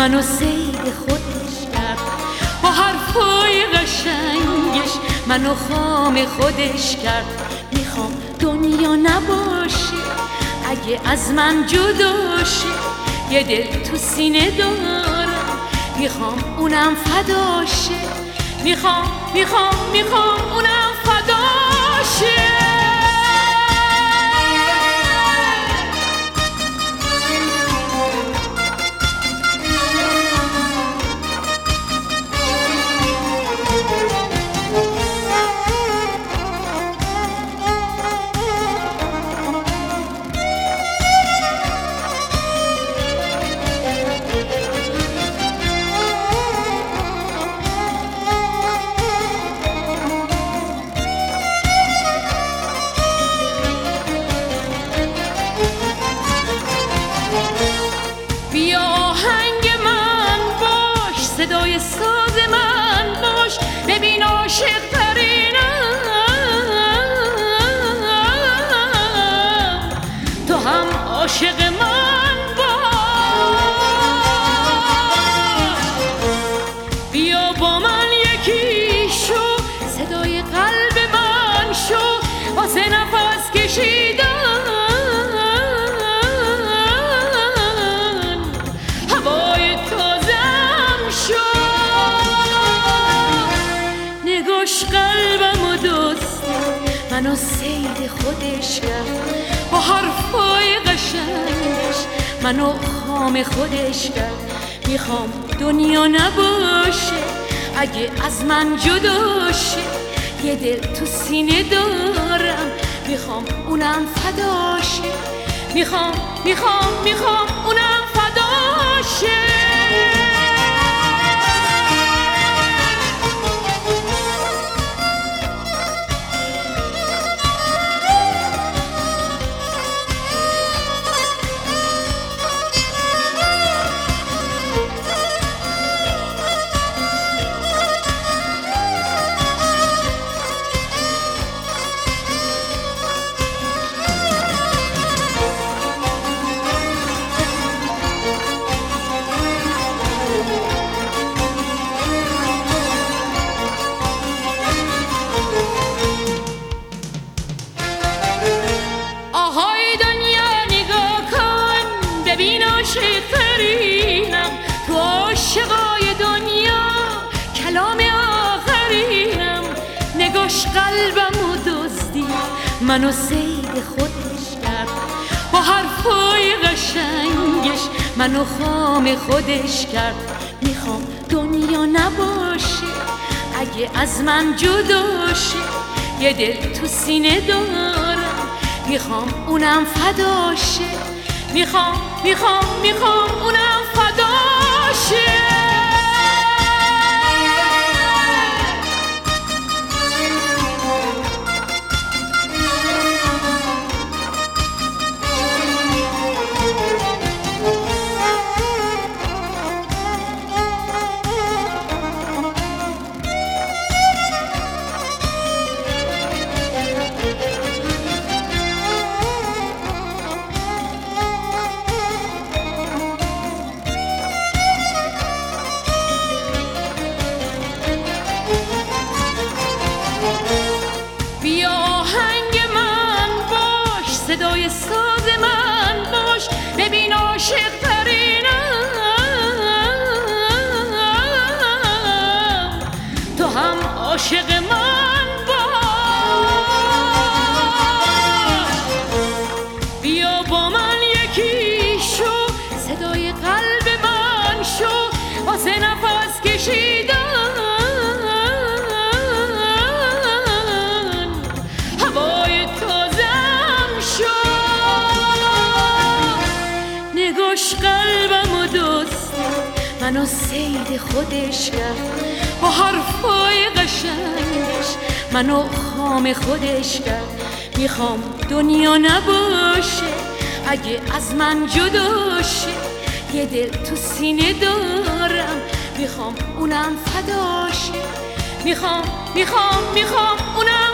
منو سید خودش کرد، با حرفای قشنگش منو خام خودش کرد. میخوام دنیا نباشه اگه از من جدا شه، یه دل تو سینه دارم میخوام اونم فدا شه. میخوام اونم فدا شه. صدای ساز من باش، ببین عاشق ترینم، تو هم عاشق من باش. بیا با من یکی شو، صدای قلب من شو، واسه نفس کشیدن هوای تازم شو. نگاش قلبم و دوست منو سید خودش کرد، با حرفای قشنگش منو خام خودش کرد. میخوام دنیا نباشه اگه از من جدا شه، یه دل تو سینه دارم میخوام اونم فدا شه. میخوام اونم فدا شه. عاشق ترینم تو عاشقای دنیا، کلام آخرینم. نگاش قلبم و دزدی منو سید خودش کرد، با حرفای قشنگش منو خام خودش کرد. میخوام دنیا نباشه اگه از من جدا شه، یه دل تو سینه دارم میخوام اونم فدا شه. میخوام اونم فدا شه. صدای ساز من باش، ببین عاشق ترینم، تو هم عاشق من باش. بیا با من یکی شو، صدای قلب من شو، واسه نفس کشیدن هوای تازم شو. نگاش قلبم و دوست منو سید خودش کرد، با حرفای قشنگش منو خام خودش کرد. میخوام دنیا نباشه اگه از من جدا شه، یه دل تو سینه دارم میخوام اونم فدا شه. میخوام اونم